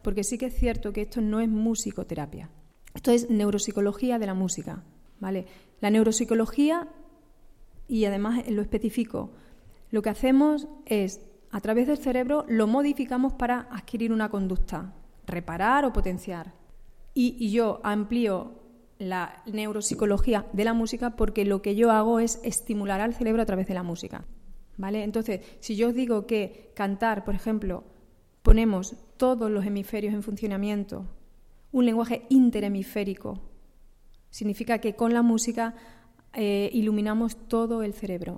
porque sí que es cierto que esto no es musicoterapia. Esto es neuropsicología de la música, ¿vale? La neuropsicología, y además lo especifico, lo que hacemos es, a través del cerebro, lo modificamos para adquirir una conducta, reparar o potenciar. Y yo amplío la neuropsicología de la música porque lo que yo hago es estimular al cerebro a través de la música, ¿vale? Entonces, si yo os digo que cantar, por ejemplo, ponemos todos los hemisferios en funcionamiento, un lenguaje interhemisférico, significa que con la música iluminamos todo el cerebro